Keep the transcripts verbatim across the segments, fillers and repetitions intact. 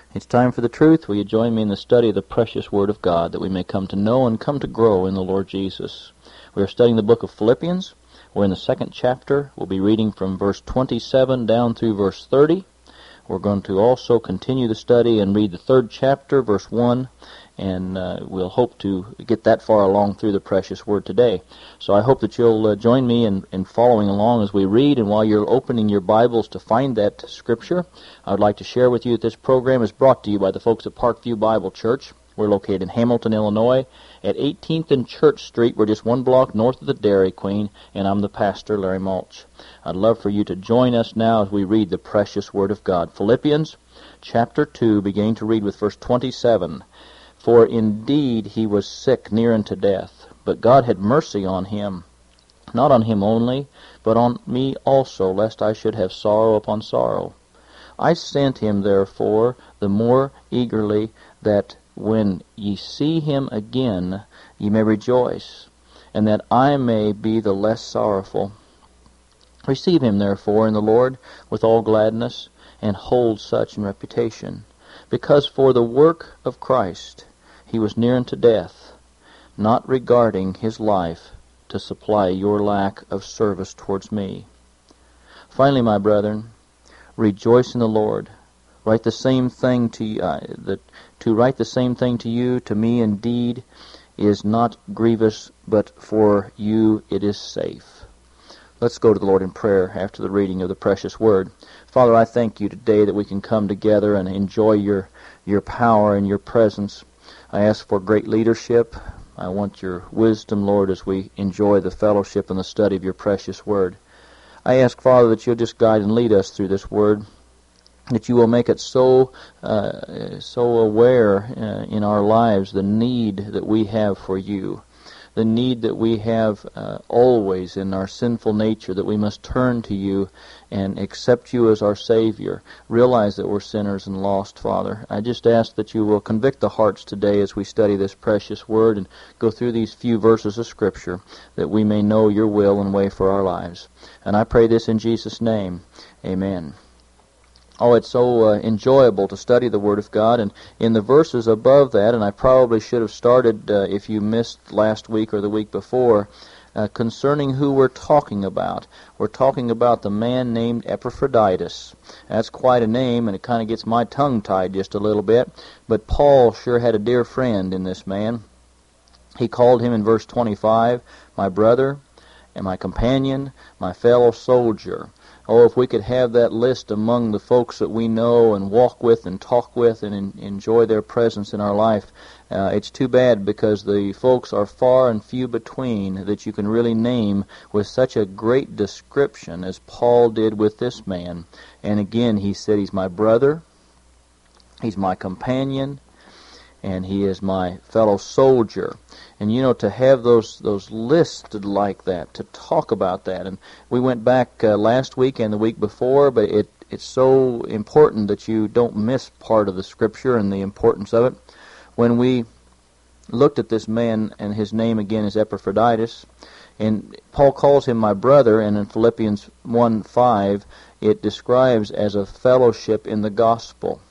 It's time for the truth. Will you join me in the study of the precious Word of God, that we may come to know and come to grow in the Lord Jesus? We are studying the book of Philippians. We're in the second chapter. We'll be reading from verse twenty-seven down through verse thirty. We're going to also continue the study and read the third chapter, verse one, and uh, we'll hope to get that far along through the precious Word today. So I hope that you'll uh, join me in, in following along as we read, and while you're opening your Bibles to find that Scripture, I would like to share with you that this program is brought to you by the folks at Parkview Bible Church. We're located in Hamilton, Illinois, at eighteenth and Church Street. We're just one block north of the Dairy Queen, and I'm the pastor, Larry Mulch. I'd love for you to join us now as we read the precious Word of God. Philippians chapter two, beginning to read with verse twenty-seven. For indeed he was sick near unto death, but God had mercy on him, not on him only, but on me also, lest I should have sorrow upon sorrow. I sent him therefore the more eagerly, that when ye see him again, ye may rejoice, and that I may be the less sorrowful. Receive him therefore in the Lord with all gladness, and hold such in reputation, because for the work of Christ he was near unto death, not regarding his life to supply your lack of service towards me. Finally, my brethren, rejoice in the Lord. Write the same thing to you, uh, that to write the same thing to you, to me indeed, is not grievous, but for you it is safe. Let's go to the Lord in prayer after the reading of the precious Word. Father, I thank you today that we can come together and enjoy your your power and your presence. I ask for great leadership. I want your wisdom, Lord, as we enjoy the fellowship and the study of your precious Word. I ask, Father, that you'll just guide and lead us through this Word, that you will make it so uh, so aware uh, in our lives the need that we have for you, the need that we have uh, always in our sinful nature, that we must turn to you and accept you as our Savior, realize that we're sinners and lost, Father. I just ask that you will convict the hearts today as we study this precious Word and go through these few verses of Scripture, that we may know your will and way for our lives. And I pray this in Jesus' name. Amen. Oh, it's so uh, enjoyable to study the Word of God, and in the verses above that, and I probably should have started, uh, if you missed last week or the week before, uh, concerning who we're talking about. We're talking about the man named Epaphroditus. That's quite a name, and it kind of gets my tongue tied just a little bit, but Paul sure had a dear friend in this man. He called him in verse twenty-five, my brother and my companion, my fellow soldier. Oh, if we could have that list among the folks that we know and walk with and talk with and in, enjoy their presence in our life. Uh, it's too bad, because the folks are far and few between that you can really name with such a great description as Paul did with this man. And again, he said he's my brother, he's my companion, and he is my fellow soldier. And you know, to have those those listed like that, to talk about that, and we went back uh, last week and the week before, but it it's so important that you don't miss part of the Scripture and the importance of it. When we looked at this man, and his name again is Epaphroditus, and Paul calls him my brother, and in Philippians one five it describes as a fellowship in the gospel.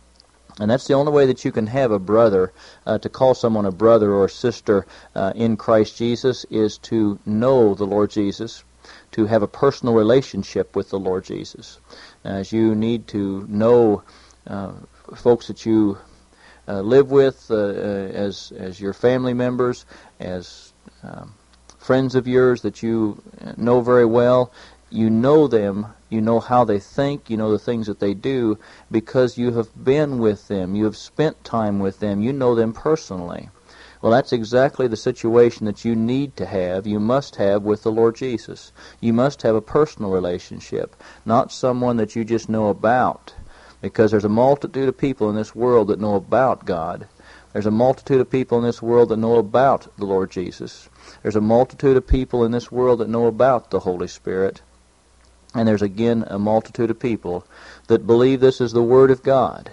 And that's the only way that you can have a brother, uh, to call someone a brother or a sister uh, in Christ Jesus, is to know the Lord Jesus, to have a personal relationship with the Lord Jesus. As you need to know uh, folks that you uh, live with uh, uh, as as your family members, as um, friends of yours that you know very well. You know them, you know how they think, you know the things that they do, because you have been with them, you have spent time with them, you know them personally. Well, that's exactly the situation that you need to have, you must have with the Lord Jesus. You must have a personal relationship, not someone that you just know about, because there's a multitude of people in this world that know about God. There's a multitude of people in this world that know about the Lord Jesus. There's a multitude of people in this world that know about the Holy Spirit. And there's again a multitude of people that believe this is the Word of God,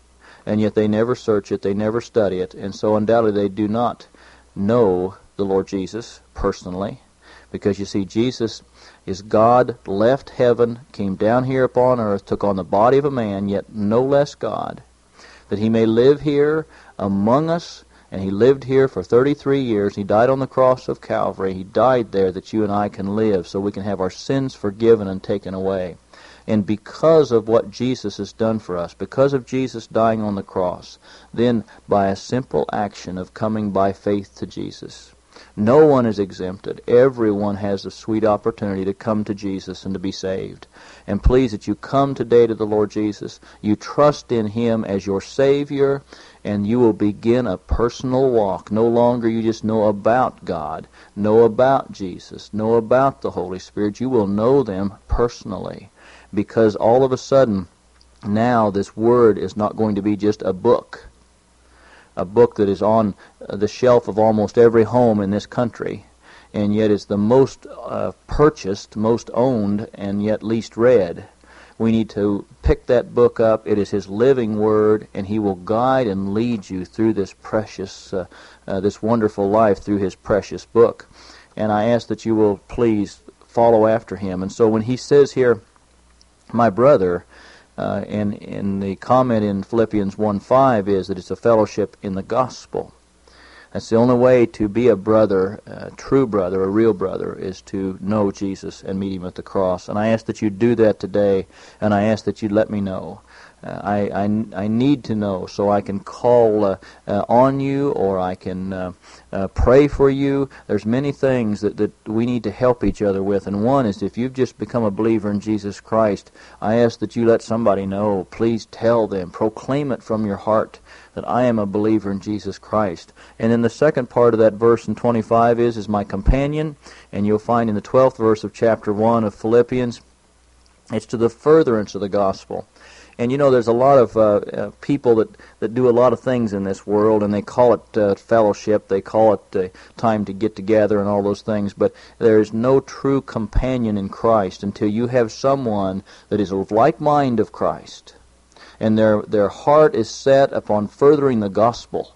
and yet they never search it, they never study it, and so undoubtedly they do not know the Lord Jesus personally, because you see, Jesus is God, left heaven, came down here upon earth, took on the body of a man, yet no less God, that he may live here among us. And he lived here for thirty-three years. He died on the cross of Calvary. He died there that you and I can live, so we can have our sins forgiven and taken away. And because of what Jesus has done for us, because of Jesus dying on the cross, then by a simple action of coming by faith to Jesus, no one is exempted. Everyone has a sweet opportunity to come to Jesus and to be saved. And please, that you come today to the Lord Jesus, you trust in Him as your Savior, and you will begin a personal walk. No longer you just know about God, know about Jesus, know about the Holy Spirit. You will know them personally, because all of a sudden, now this Word is not going to be just a book, a book that is on the shelf of almost every home in this country, and yet is the most uh, purchased, most owned, and yet least read. We need to pick that book up. It is His living Word, and He will guide and lead you through this precious, uh, uh, this wonderful life through His precious book. And I ask that you will please follow after Him. And so when He says here, my brother, uh, in, in the comment in Philippians one five is that it's a fellowship in the gospel. That's the only way to be a brother, a true brother, a real brother, is to know Jesus and meet Him at the cross. And I ask that you do that today, and I ask that you let me know. Uh, I, I, I need to know so I can call uh, uh, on you, or I can uh, uh, pray for you. There's many things that, that we need to help each other with, and one is if you've just become a believer in Jesus Christ, I ask that you let somebody know. Please tell them, proclaim it from your heart, that I am a believer in Jesus Christ. And then the second part of that verse in twenty-five is, is my companion, and you'll find in the twelfth verse of chapter one of Philippians, it's to the furtherance of the gospel. And you know, there's a lot of uh, uh, people that, that do a lot of things in this world, and they call it uh, fellowship, they call it uh, time to get together and all those things, but there is no true companion in Christ until you have someone that is of like mind of Christ, and their, their heart is set upon furthering the gospel,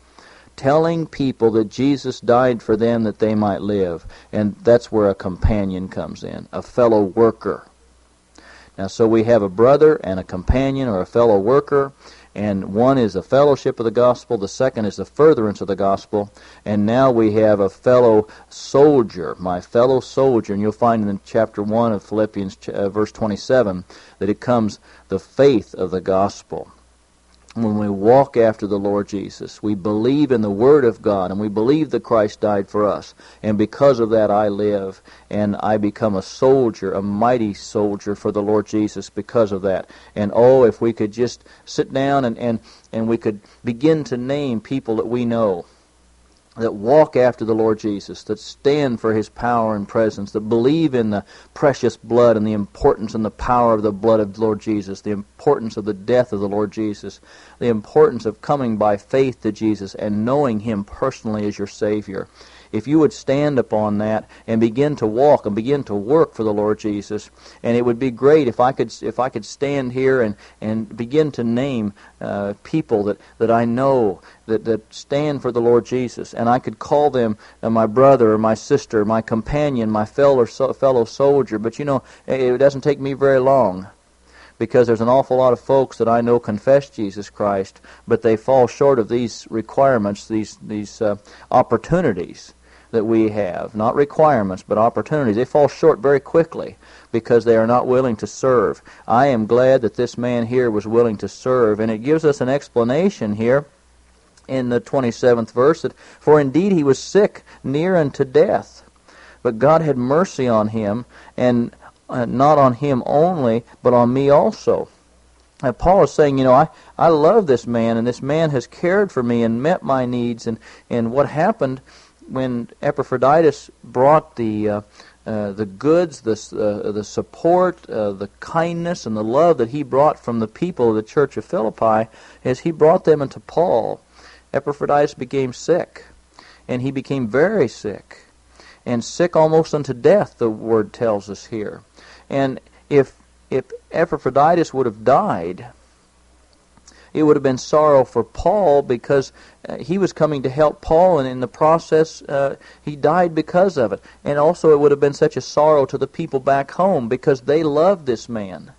telling people that Jesus died for them that they might live. And that's where a companion comes in, a fellow worker. Now, so we have a brother and a companion or a fellow worker, and one is a fellowship of the gospel, the second is the furtherance of the gospel, and now we have a fellow soldier, my fellow soldier, and you'll find in chapter one of Philippians, uh, verse twenty-seven, that it comes the faith of the gospel. When we walk after the Lord Jesus, we believe in the Word of God, and we believe that Christ died for us. And because of that, I live, and I become a soldier, a mighty soldier for the Lord Jesus because of that. And oh, if we could just sit down and, and, and we could begin to name people that we know, that walk after the Lord Jesus, that stand for His power and presence, that believe in the precious blood and the importance and the power of the blood of the Lord Jesus, the importance of the death of the Lord Jesus, the importance of coming by faith to Jesus and knowing Him personally as your Savior. If you would stand upon that and begin to walk and begin to work for the Lord Jesus, and it would be great if I could if I could stand here and, and begin to name uh, people that, that I know that, that stand for the Lord Jesus, and I could call them uh, my brother or my sister, my companion, my fellow so, fellow soldier. But you know, it doesn't take me very long, because there's an awful lot of folks that I know confess Jesus Christ, but they fall short of these requirements, these these uh, opportunities that we have. Not requirements, but opportunities. They fall short very quickly because they are not willing to serve. I am glad that this man here was willing to serve, and it gives us an explanation here in the twenty-seventh verse, that, for indeed he was sick, near unto death, but God had mercy on him, and Uh, not on him only, but on me also. And Paul is saying, you know, I, I love this man, and this man has cared for me and met my needs. And, and what happened when Epaphroditus brought the uh, uh, the goods, the uh, the support, uh, the kindness, and the love that he brought from the people of the church of Philippi, is he brought them unto Paul. Epaphroditus became sick, and he became very sick, and sick almost unto death, the word tells us here. And if if Epaphroditus would have died, it would have been sorrow for Paul, because uh, he was coming to help Paul, and in the process uh, he died because of it. And also it would have been such a sorrow to the people back home, because they loved this man.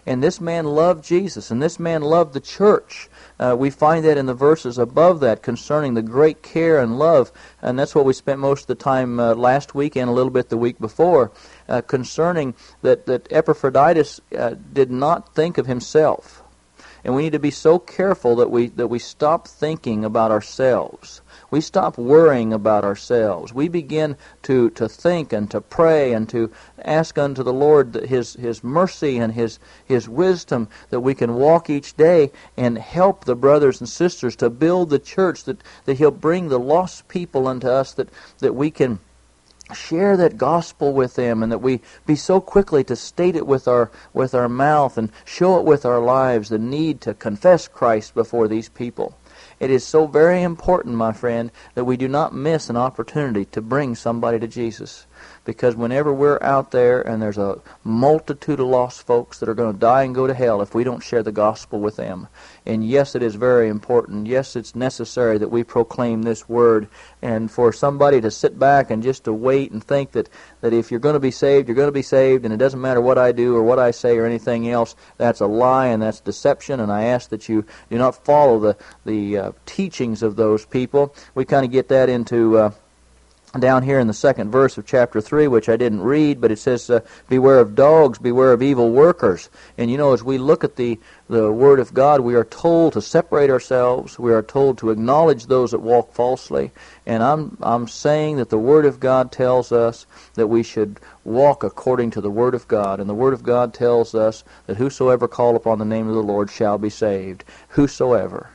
And this man loved Jesus, and this man loved the church. Uh, we find that in the verses above that concerning the great care and love, and that's what we spent most of the time uh, last week and a little bit the week before, uh, concerning that, that Epaphroditus uh, did not think of himself. And we need to be so careful that we that we stop thinking about ourselves. We stop worrying about ourselves. We begin to, to think and to pray and to ask unto the Lord that His His mercy and His His wisdom, that we can walk each day and help the brothers and sisters to build the church, that, that He'll bring the lost people unto us, that, that we can share that gospel with them, and that we be so quickly to state it with our with our mouth and show it with our lives, the need to confess Christ before these people. It is so very important, my friend, that we do not miss an opportunity to bring somebody to Jesus. Because whenever we're out there and there's a multitude of lost folks that are going to die and go to hell if we don't share the gospel with them. And yes, it is very important. Yes, it's necessary that we proclaim this word. And for somebody to sit back and just to wait and think that, that if you're going to be saved, you're going to be saved, and it doesn't matter what I do or what I say or anything else, that's a lie and that's deception. And I ask that you do not follow the, the uh, teachings of those people. We kind of get that into... Uh, down here in the second verse of chapter three, which I didn't read, but it says, uh, beware of dogs, beware of evil workers. And you know, as we look at the, the Word of God, we are told to separate ourselves. We are told to acknowledge those that walk falsely. And I'm, I'm saying that the Word of God tells us that we should walk according to the Word of God. And the Word of God tells us that whosoever call upon the name of the Lord shall be saved. Whosoever.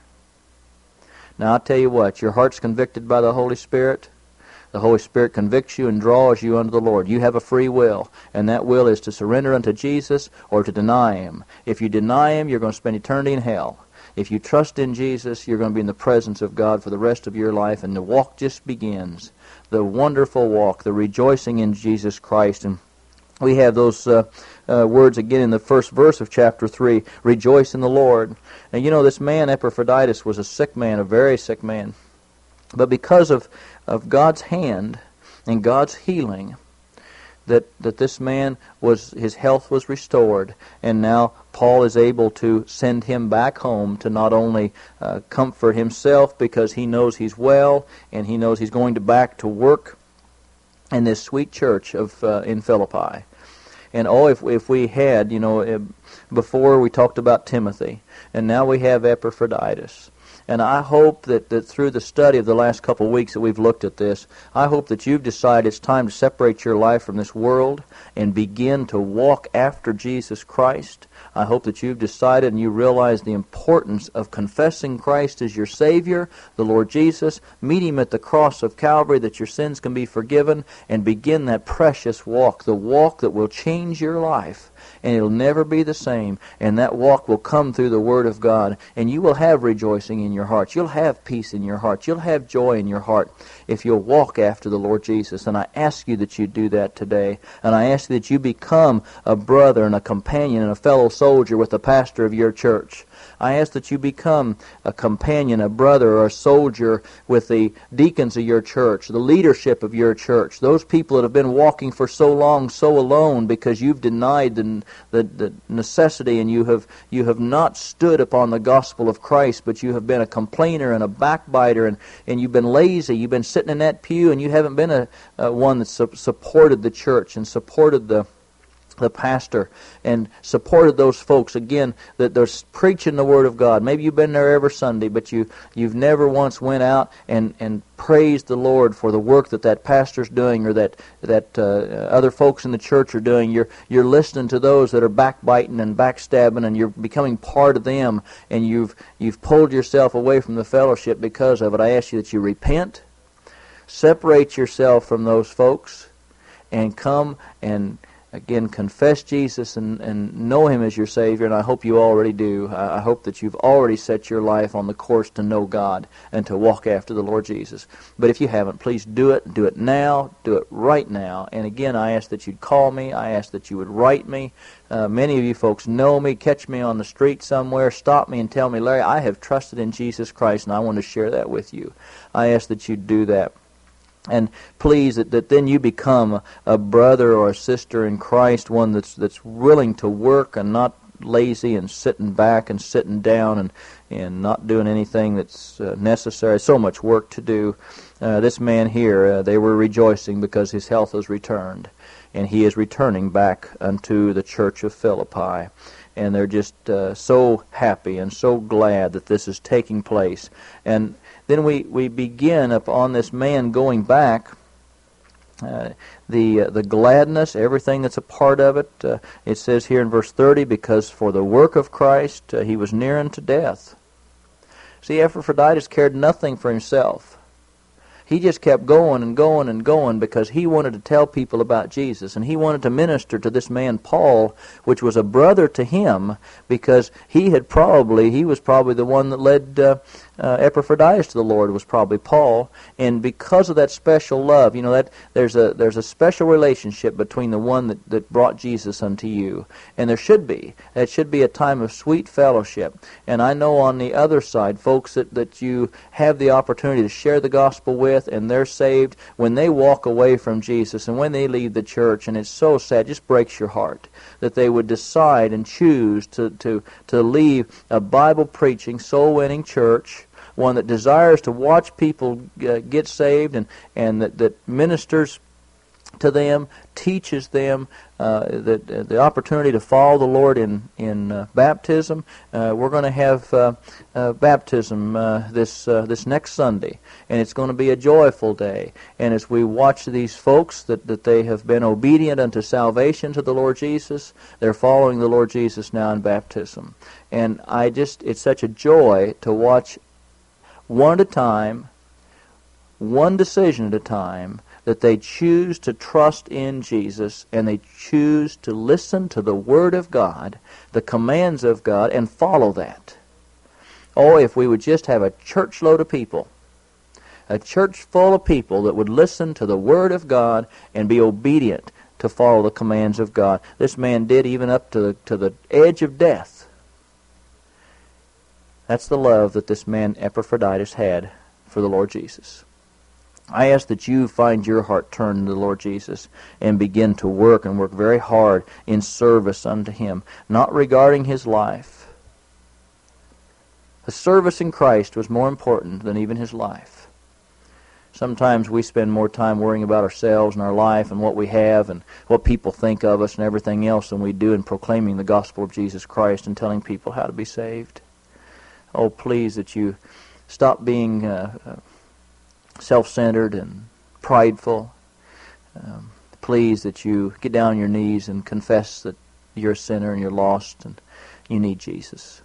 Now, I'll tell you what, your heart's convicted by the Holy Spirit. The Holy Spirit convicts you and draws you unto the Lord. You have a free will, and that will is to surrender unto Jesus or to deny Him. If you deny Him, you're going to spend eternity in hell. If you trust in Jesus, you're going to be in the presence of God for the rest of your life, and the walk just begins. The wonderful walk, the rejoicing in Jesus Christ. And we have those uh, uh, words again in the first verse of chapter three, rejoice in the Lord. And you know, this man, Epaphroditus, was a sick man, a very sick man. But because of, of God's hand and God's healing, that, that this man, was his health was restored, and now Paul is able to send him back home to not only uh, comfort himself because he knows he's well, and he knows he's going to back to work in this sweet church of uh, in Philippi. And oh, if, if we had, you know, before we talked about Timothy, and now we have Epaphroditus. And I hope that, that through the study of the last couple of weeks that we've looked at this, I hope that you've decided it's time to separate your life from this world and begin to walk after Jesus Christ. I hope that you've decided and you realize the importance of confessing Christ as your Savior, the Lord Jesus, meet Him at the cross of Calvary that your sins can be forgiven, and begin that precious walk, the walk that will change your life. And it'll never be the same. And that walk will come through the Word of God. And you will have rejoicing in your heart. You'll have peace in your heart. You'll have joy in your heart if you'll walk after the Lord Jesus. And I ask you that you do that today. And I ask you that you become a brother and a companion and a fellow soldier with the pastor of your church. I ask that you become a companion, a brother, or a soldier with the deacons of your church, the leadership of your church, those people that have been walking for so long, so alone, because you've denied the, the, the necessity, and you have you have not stood upon the gospel of Christ, but you have been a complainer and a backbiter, and, and you've been lazy. You've been sitting in that pew, and you haven't been a, a one that su- supported the church and supported the the pastor and supported those folks, again, that they're preaching the Word of God. Maybe you've been there every Sunday, but you, you've never once went out and, and praised the Lord for the work that that pastor's doing or that that uh, other folks in the church are doing. You're, you're listening to those that are backbiting and backstabbing, and you're becoming part of them, and you've, you've pulled yourself away from the fellowship because of it. I ask you that you repent, separate yourself from those folks, and come and again, confess Jesus and, and know Him as your Savior, and I hope you already do. I hope that you've already set your life on the course to know God and to walk after the Lord Jesus. But if you haven't, please do it. Do it now. Do it right now. And again, I ask that you'd call me. I ask that you would write me. Uh, many of you folks know me. Catch me on the street somewhere. Stop me and tell me, Larry, I have trusted in Jesus Christ, and I want to share that with you. I ask that you do that. And please, that, that then you become a brother or a sister in Christ, one that's that's willing to work and not lazy and sitting back and sitting down and, and not doing anything that's uh, necessary. So much work to do. Uh, this man here, uh, they were rejoicing because his health was returned, and he is returning back unto the church of Philippi. And they're just uh, so happy and so glad that this is taking place. And then we, we begin upon this man going back, uh, the uh, the gladness, everything that's a part of it. Uh, it says here in verse thirty, because for the work of Christ uh, he was near unto death. See, Epaphroditus cared nothing for himself. He just kept going and going and going because he wanted to tell people about Jesus, and he wanted to minister to this man Paul, which was a brother to him, because he had probably, he was probably the one that led uh, uh, Epaphroditus to the Lord, was probably Paul, and because of that special love, you know, that there's a there's a special relationship between the one that, that brought Jesus unto you, and there should be. It should be a time of sweet fellowship, and I know on the other side, folks that, that you have the opportunity to share the gospel with, and they're saved, when they walk away from Jesus and when they leave the church, and it's so sad, it just breaks your heart that they would decide and choose to, to, to leave a Bible-preaching, soul-winning church, one that desires to watch people uh, get saved and, and that, that ministers to them, teaches them uh, that uh, the opportunity to follow the Lord in in uh, baptism. Uh, we're going to have uh, uh, baptism uh, this uh, this next Sunday, and it's going to be a joyful day. And as we watch these folks that, that they have been obedient unto salvation to the Lord Jesus, they're following the Lord Jesus now in baptism. And I just it's such a joy to watch one at a time, one decision at a time, that they choose to trust in Jesus, and they choose to listen to the Word of God, the commands of God, and follow that. Oh, if we would just have a church load of people, a church full of people that would listen to the Word of God and be obedient to follow the commands of God. This man did even up to the, to the edge of death. That's the love that this man Epaphroditus had for the Lord Jesus. I ask that you find your heart turned to the Lord Jesus and begin to work and work very hard in service unto Him, not regarding His life. The service in Christ was more important than even His life. Sometimes we spend more time worrying about ourselves and our life and what we have and what people think of us and everything else than we do in proclaiming the gospel of Jesus Christ and telling people how to be saved. Oh, please that you stop being Uh, uh, self-centered and prideful. Um, please that you get down on your knees and confess that you're a sinner and you're lost and you need Jesus.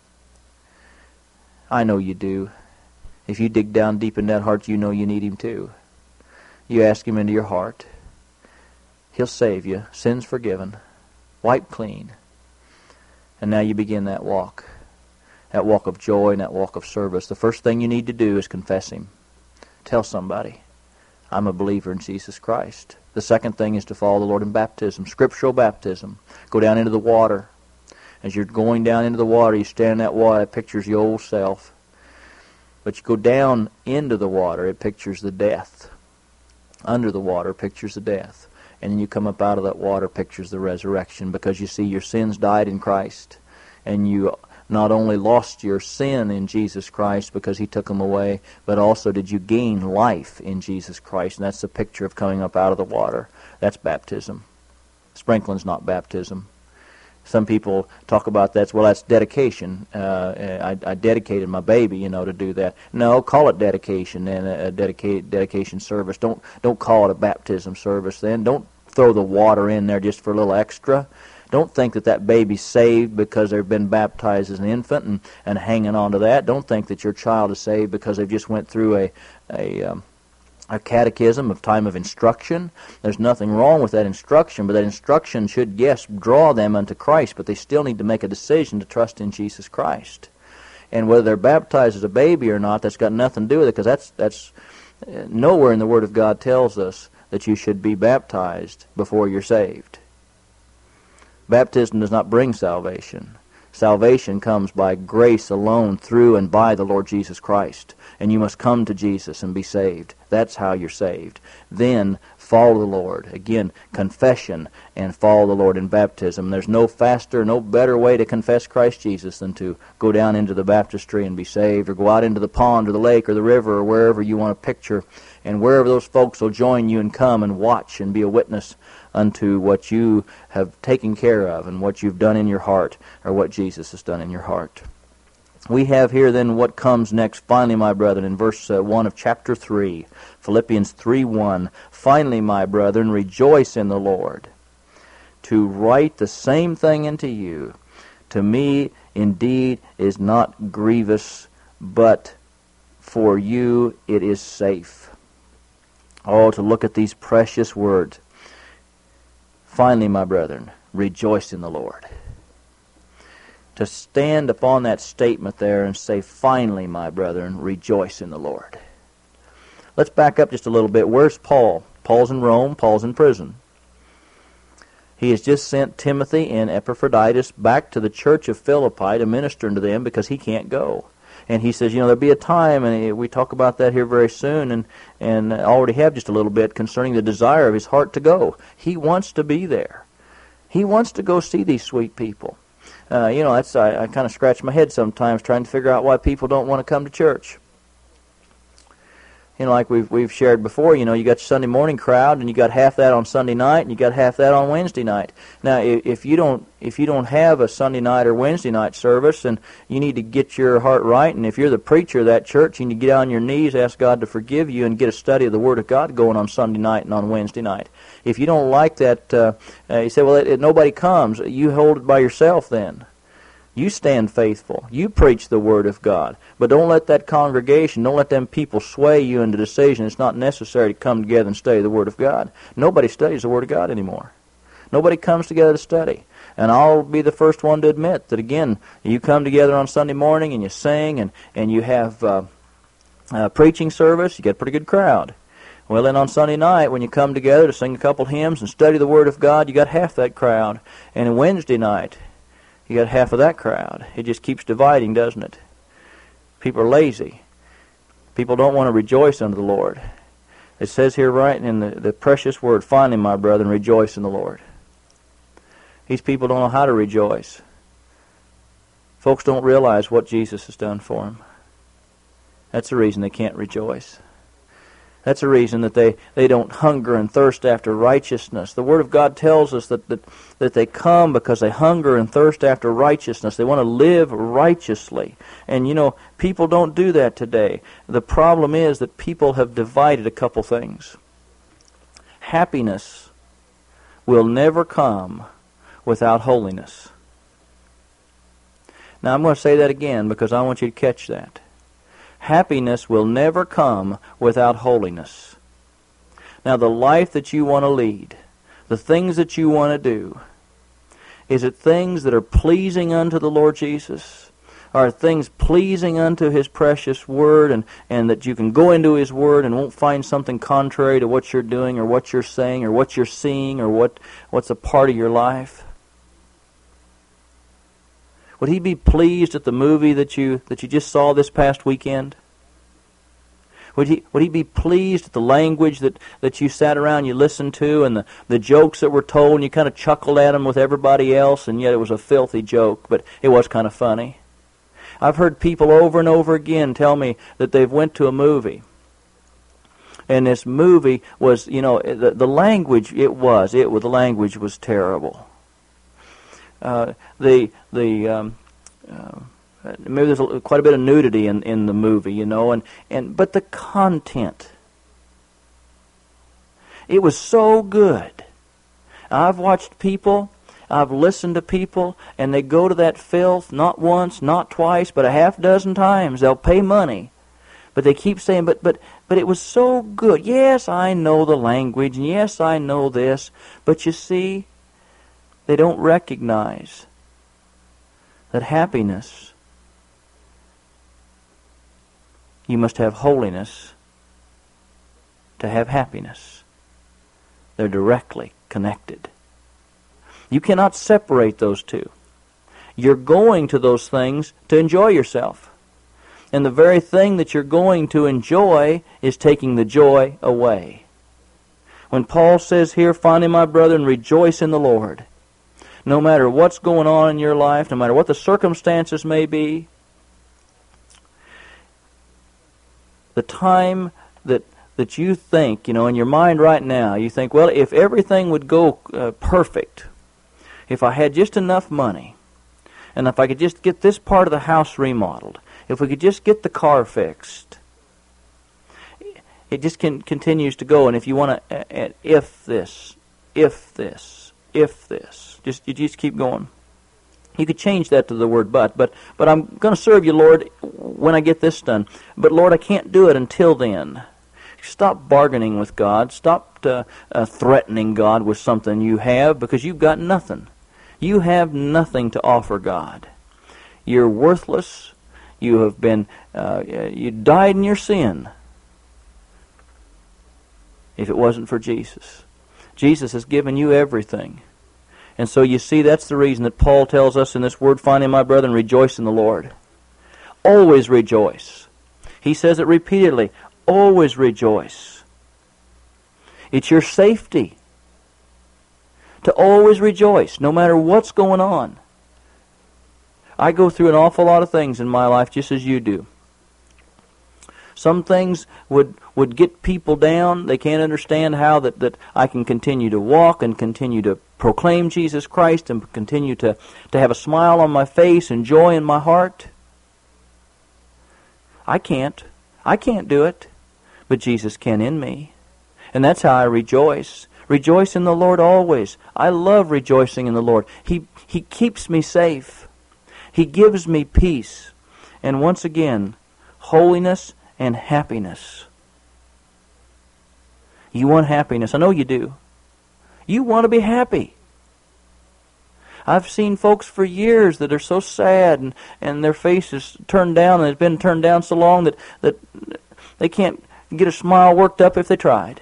I know you do. If you dig down deep in that heart, you know you need Him too. You ask Him into your heart. He'll save you. Sins forgiven. Wiped clean. And now you begin that walk. That walk of joy and that walk of service. The first thing you need to do is confess Him. Tell somebody, I'm a believer in Jesus Christ. The second thing is to follow the Lord in baptism, scriptural baptism. Go down into the water. As you're going down into the water, you stand in that water, it pictures your old self. But you go down into the water, it pictures the death. Under the water, pictures the death. And then you come up out of that water, pictures the resurrection, because you see your sins died in Christ. And you not only lost your sin in Jesus Christ because He took them away, but also did you gain life in Jesus Christ. And that's the picture of coming up out of the water. That's baptism. Sprinkling's not baptism. Some people talk about that. Well, that's dedication. Uh, I, I dedicated my baby, you know, to do that. No, call it dedication and a, a dedicate, dedication service. Don't don't call it a baptism service then. Don't throw the water in there just for a little extra. Don't think that that baby's saved because they've been baptized as an infant and, and hanging on to that. Don't think that your child is saved because they've just went through a a, um, a catechism of time of instruction. There's nothing wrong with that instruction, but that instruction should, yes, draw them unto Christ, but they still need to make a decision to trust in Jesus Christ. And whether they're baptized as a baby or not, that's got nothing to do with it, because that's, that's uh, nowhere in the Word of God tells us that you should be baptized before you're saved. Baptism does not bring salvation. Salvation comes by grace alone, through and by the Lord Jesus Christ. And you must come to Jesus and be saved. That's how you're saved. Then follow the Lord. Again, confession and follow the Lord in baptism. There's no faster, no better way to confess Christ Jesus than to go down into the baptistry and be saved, or go out into the pond or the lake or the river or wherever you want to picture, and wherever those folks will join you and come and watch and be a witness unto what you have taken care of and what you've done in your heart, or what Jesus has done in your heart. We have here then what comes next. Finally, my brethren, in verse uh, one of chapter three, Philippians three one, finally, my brethren, rejoice in the Lord. To write the same thing unto you, to me indeed is not grievous, but for you it is safe. Oh, to look at these precious words. Finally, my brethren, rejoice in the Lord. To stand upon that statement there and say, finally, my brethren, rejoice in the Lord. Let's back up just a little bit. Where's Paul? Paul's in Rome. Paul's in prison. He has just sent Timothy and Epaphroditus back to the church of Philippi to minister unto them because he can't go. And he says, you know, there'll be a time, and we talk about that here very soon, and, and already have just a little bit concerning the desire of his heart to go. He wants to be there. He wants to go see these sweet people. Uh, you know, that's I, I kind of scratch my head sometimes trying to figure out why people don't want to come to church. You know, like we've we've shared before, you know, you got your Sunday morning crowd, and you got half that on Sunday night, and you got half that on Wednesday night. Now, if you don't if you don't have a Sunday night or Wednesday night service, and you need to get your heart right, and if you're the preacher of that church, you need to get on your knees, ask God to forgive you, and get a study of the Word of God going on Sunday night and on Wednesday night. If you don't like that, uh, uh, you say, well, it, it, nobody comes. You hold it by yourself then. You stand faithful. You preach the Word of God. But don't let that congregation, don't let them people sway you into the decision it's not necessary to come together and study the Word of God. Nobody studies the Word of God anymore. Nobody comes together to study. And I'll be the first one to admit that, again, you come together on Sunday morning and you sing and, and you have uh, uh, preaching service, you get a pretty good crowd. Well, then on Sunday night, when you come together to sing a couple hymns and study the Word of God, you got half that crowd. And on Wednesday night, you got half of that crowd. It just keeps dividing, doesn't it? People are lazy. People don't want to rejoice unto the Lord. It says here right in the, the precious word, finally, my brethren, rejoice in the Lord. These people don't know how to rejoice. Folks don't realize what Jesus has done for them. That's the reason they can't rejoice. That's the reason that they, they don't hunger and thirst after righteousness. The Word of God tells us that, that, that they come because they hunger and thirst after righteousness. They want to live righteously. And, you know, people don't do that today. The problem is that people have divided a couple things. Happiness will never come without holiness. Now, I'm going to say that again because I want you to catch that. Happiness will never come without holiness. Now, the life that you want to lead, the things that you want to do, is it things that are pleasing unto the Lord Jesus? Are things pleasing unto His precious Word, and, and that you can go into His Word and won't find something contrary to what you're doing or what you're saying or what you're seeing or what, what's a part of your life? Would He be pleased at the movie that you that you just saw this past weekend? Would He would He be pleased at the language that, that you sat around, you listened to, and the, the jokes that were told, and you kind of chuckled at them with everybody else, and yet it was a filthy joke, but it was kind of funny? I've heard people over and over again tell me that they've went to a movie, and this movie was, you know, the, the language, it was, it the language was terrible. Uh, the the um, uh, maybe there's a, quite a bit of nudity in, in the movie, you know, and, and but the content, it was so good. I've watched people, I've listened to people, and they go to that filth not once, not twice, but a half dozen times. They'll pay money, but they keep saying, but but but it was so good. Yes, I know the language, and yes, I know this, but you see, they don't recognize that happiness, you must have holiness to have happiness. They're directly connected. You cannot separate those two. You're going to those things to enjoy yourself. And the very thing that you're going to enjoy is taking the joy away. When Paul says here, finally, my brethren, rejoice in the Lord. No matter what's going on in your life, no matter what the circumstances may be, the time that that you think, you know, in your mind right now, you think, well, if everything would go uh, perfect, if I had just enough money, and if I could just get this part of the house remodeled, if we could just get the car fixed, it just can, continues to go. And if you want to, uh, if this, if this, if this, just you just keep going. You could change that to the word but, but, but I'm going to serve you, Lord, when I get this done. But, Lord, I can't do it until then. Stop bargaining with God. Stop uh, uh, threatening God with something you have, because you've got nothing. You have nothing to offer God. You're worthless. You have been, uh, you died in your sin if it wasn't for Jesus. Jesus has given you everything. And so you see, that's the reason that Paul tells us in this word, finally, my brethren, rejoice in the Lord. Always rejoice. He says it repeatedly. Always rejoice. It's your safety to always rejoice, no matter what's going on. I go through an awful lot of things in my life just as you do. Some things would, would get people down. They can't understand how that, that I can continue to walk and continue to proclaim Jesus Christ and continue to, to have a smile on my face and joy in my heart. I can't. I can't do it. But Jesus can in me. And that's how I rejoice. Rejoice in the Lord always. I love rejoicing in the Lord. He, he keeps me safe. He gives me peace. And once again, holiness and happiness. You want happiness. I know you do. You want to be happy. I've seen folks for years that are so sad and, and their face is turned down and has been turned down so long that, that they can't get a smile worked up if they tried.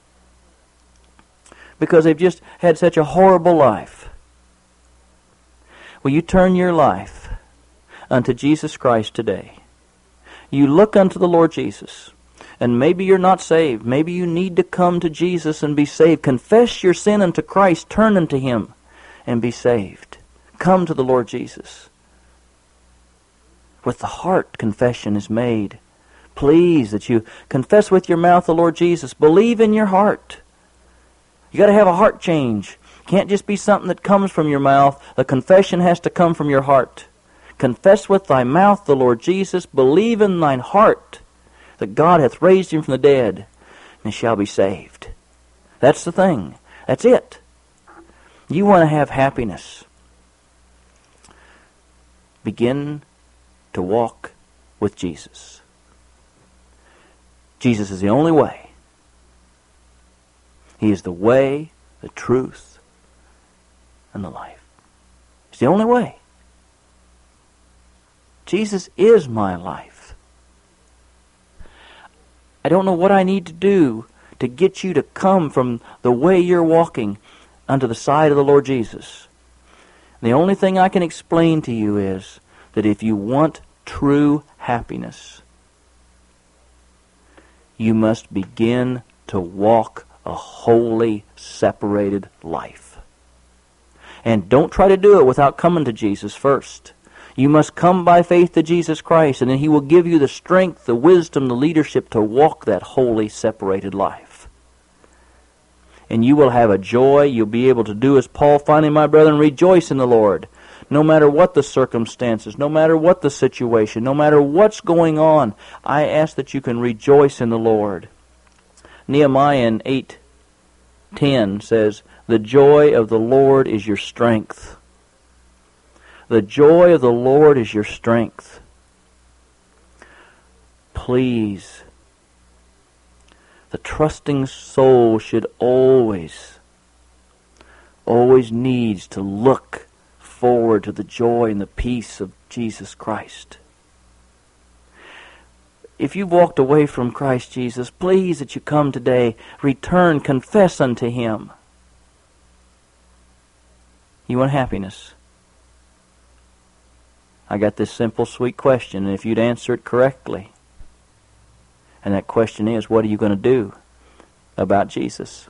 Because they've just had such a horrible life. Will you turn your life unto Jesus Christ today? You look unto the Lord Jesus. And maybe you're not saved. Maybe you need to come to Jesus and be saved. Confess your sin unto Christ. Turn unto Him and be saved. Come to the Lord Jesus. With the heart, confession is made. Please, that you confess with your mouth the Lord Jesus. Believe in your heart. You got to have a heart change. It can't just be something that comes from your mouth. The confession has to come from your heart. Confess with thy mouth the Lord Jesus. Believe in thine heart that God hath raised Him from the dead, and shall be saved. That's the thing. That's it. You want to have happiness. Begin to walk with Jesus. Jesus is the only way. He is the way, the truth, and the life. It's the only way. Jesus is my life. I don't know what I need to do to get you to come from the way you're walking unto the side of the Lord Jesus. The only thing I can explain to you is that if you want true happiness, you must begin to walk a holy, separated life. And don't try to do it without coming to Jesus first. You must come by faith to Jesus Christ, and then He will give you the strength, the wisdom, the leadership to walk that holy, separated life. And you will have a joy. You'll be able to do as Paul, finally, my brethren, rejoice in the Lord. No matter what the circumstances, no matter what the situation, no matter what's going on, I ask that you can rejoice in the Lord. Nehemiah in eight ten says, "The joy of the Lord is your strength." The joy of the Lord is your strength. Please, the trusting soul should always, always needs to look forward to the joy and the peace of Jesus Christ. If you've walked away from Christ Jesus, please that you come today, return, confess unto Him. You want happiness? I got this simple, sweet question, and if you'd answer it correctly, and that question is, what are you going to do about Jesus?